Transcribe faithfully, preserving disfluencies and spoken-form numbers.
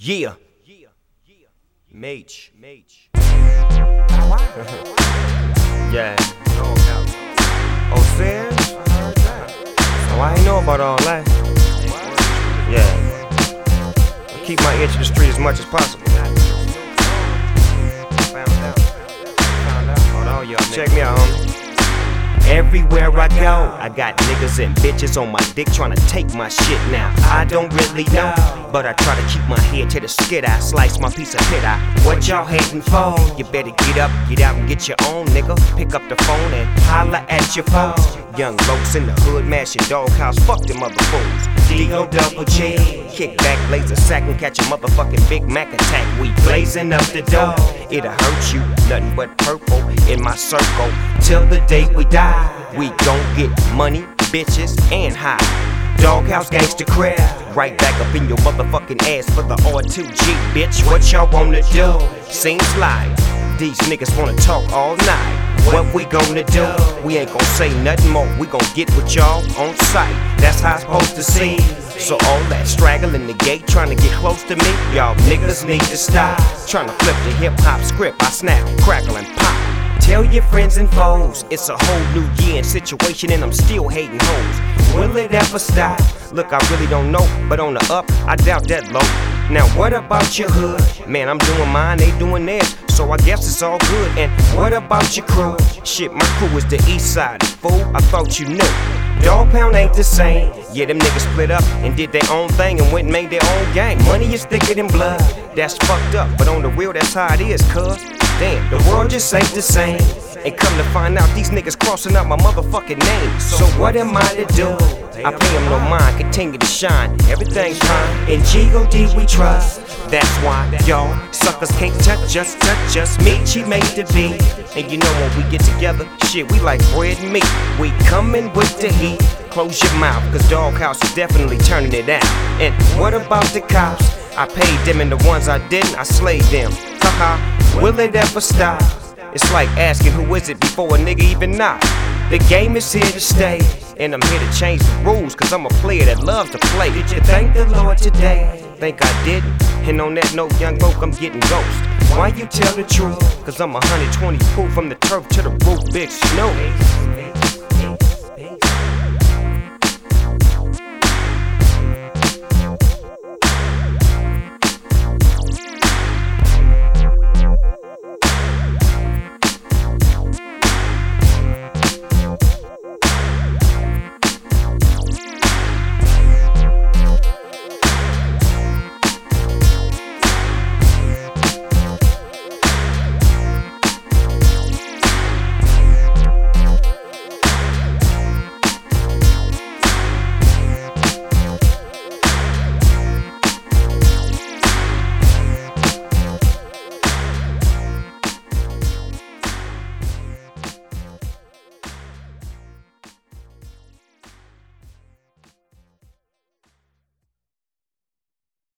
Yeah. Mage. Mage. Yeah. Oh, serious? Oh, I ain't know about all that. Yeah. I keep my ear to the street as much as possible. Found out. Found out about all y'all. Check me out, homie. Everywhere I go, I got niggas and bitches on my dick trying to take my shit now. I don't really know, but I try to keep my head to the skid. I slice my piece of pit eye. What y'all hating for? You better get up, get out and get your own, nigga. Pick up the phone and holla at your folks. Young folks in the hood mashing doghouse, fuck them other fools. D O double G, kick back, blaze a sack and catch a motherfucking Big Mac attack. We blazing up the door, it'll hurt you, nothing but purple in my circle. Till the day we die, we gon' get money, bitches, and high. Doghouse gangsta crib, right back up in your motherfucking ass for the R two G, bitch. What y'all wanna do? Seems like these niggas wanna talk all night. What we gonna do? We ain't gon' say nothing more. We gon' get with y'all on sight. That's how it's supposed to seem. So all that straggling the gate trying to get close to me, y'all niggas need to stop. Trying to flip the hip hop script. I snap, crackle, and pop. Tell your friends and foes, it's a whole new year and situation and I'm still hating hoes. Will it ever stop? Look, I really don't know, but on the up, I doubt that low. Now what about your hood? Man, I'm doing mine, they doing theirs, so I guess it's all good. And what about your crew? Shit, my crew is the east side, fool, I thought you knew. Dog Pound ain't the same. Yeah, them niggas split up and did their own thing and went and made their own gang. Money is thicker than blood, that's fucked up, but on the real, that's how it is, cuz. Damn, the world just ain't the same. And come to find out, these niggas crossing out my motherfucking name. So what am I to do? I pay them no mind, continue to shine. Everything's fine. In G O D we trust. That's why y'all suckers can't touch us, touch us. Meechie made the beat. And you know when we get together, shit, we like bread and meat. We coming with the heat. Close your mouth, cause Doghouse is definitely turning it out. And what about the cops? I paid them and the ones I didn't, I slayed them. Haha, will it ever stop? It's like asking who is it before a nigga even knock. The game is here to stay, and I'm here to change the rules, cause I'm a player that loves to play. Did you thank the Lord today? Think I didn't? And on that note, young folk, I'm getting ghost. Why you tell the truth? Cause I'm one hundred twenty proof from the turf to the roof, big snow.